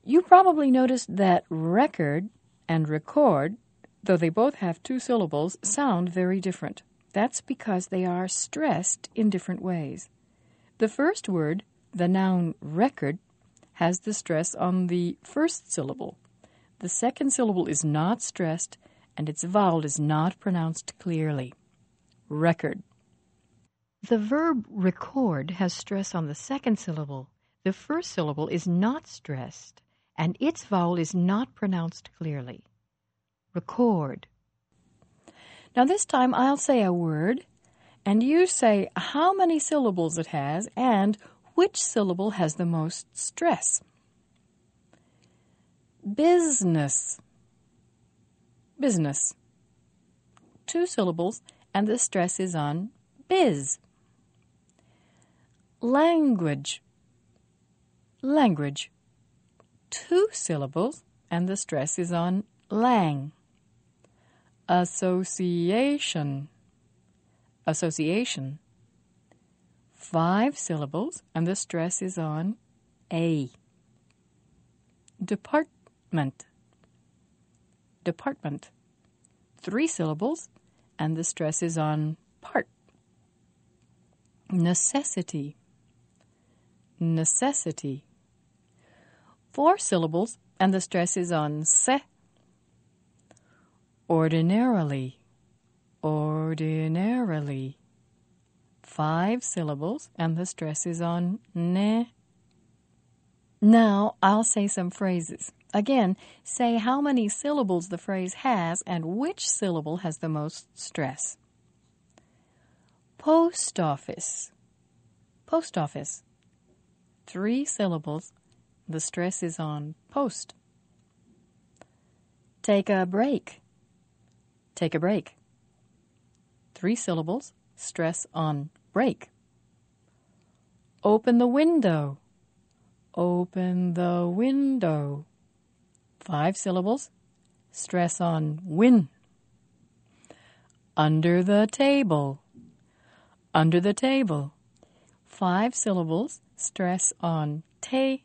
You probably noticed that record and record, though they both have two syllables, sound very different. That's because they are stressed in different ways. The first word, the noun record, has the stress on the first syllable. The second syllable is not stressed, and its vowel is not pronounced clearly. Record. The verb record has stress on the second syllable. The first syllable is not stressed, and its vowel is not pronounced clearly. Record. Now this time I'll say a word, and you say how many syllables it has and which syllable has the most stress. Business. Business. 2 syllables, and the stress is on biz. Language. Language. 2 syllables, and the stress is on lang. Association. Association. 5 syllables, and the stress is on a. Department. Department. 3 syllables, and the stress is on part. Necessity. Necessity. 4 syllables, and the stress is on se. Ordinarily. Ordinarily. 5 syllables, and the stress is on ne. Now I'll say some phrases. Again, say how many syllables the phrase has and which syllable has the most stress. Post office. Post office. 3 syllables. The stress is on post. Take a break. Take a break. 3 syllables. Stress on break. Open the window. Open the window. 5 syllables. Stress on win. Under the table. Under the table. 5 syllables. Stress on te.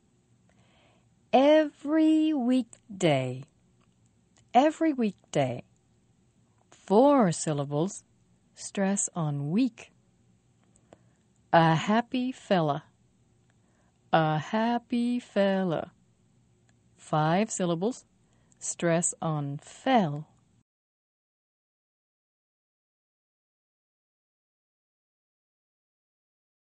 Every weekday. Every weekday. 4 syllables. Stress on week. A happy fella. A happy fella. 5 syllables. Stress on fell.